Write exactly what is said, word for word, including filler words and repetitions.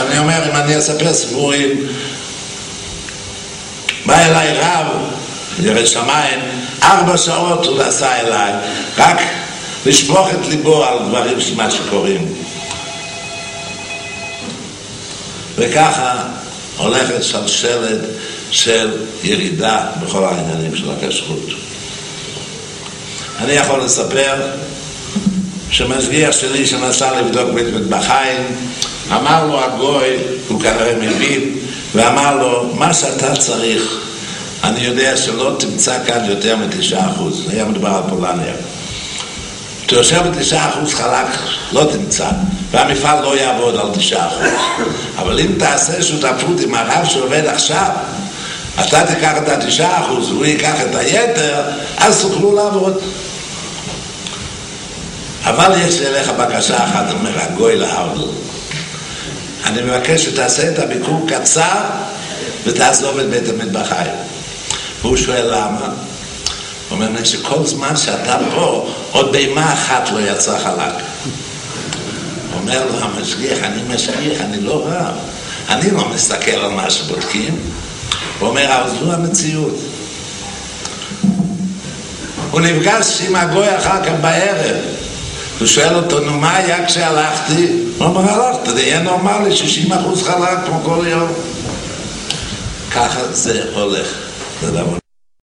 אני אומר, אם אני אספר סיפורים, בא אליי רב, ירא שמיים, ארבע שעות הוא עשה אליי, רק לשפוך את ליבו על דברים שמה שקוראים. וככה הולכת שלשלת של ירידה בכל העניינים של הכשרות. אני יכול לספר שמשגיח שלי שנסע לבדוק בית מטבחיים, אמר לו הגוי, הוא כנראה מבין, ואמר לו, מה שאתה צריך, אני יודע שלא תמצא כאן יותר מתשעה אחוז, היה מדובר על פולניה. אתה יושב בתשעה אחוז חלק, לא תמצא, והמפעל לא יעבוד על תשעה אחוז. אבל אם תעשה שותפות עם הרב שעובד עכשיו, אתה תיקח את התשעה אחוז, הוא ייקח את היתר, אז תוכלו לעבוד. אבל יש לי אליך בקשה אחת, אומר הגוי להאודל. אני מבקש שתעשה את הביקור קצר ותעזוב את בית המטבחיים. והוא שואל למה? הוא אומר לי שכל זמן שאתה פה, עוד בימה אחת לא יצא חלק. הוא אומר לו המשגיח, אני משגיח, אני לא רב. אני לא מסתכל על מה שבודקים. הוא אומר, אבל זו המציאות. הוא נפגש עם הגוי אחר כך בערב. הוא שואל אותו, נו מה היה כשהלכתי? הוא אומר, הלכת, זה יהיה נורמלי, שישים אחוז חלק כמו כל יום. ככה זה הולך. זה דבר.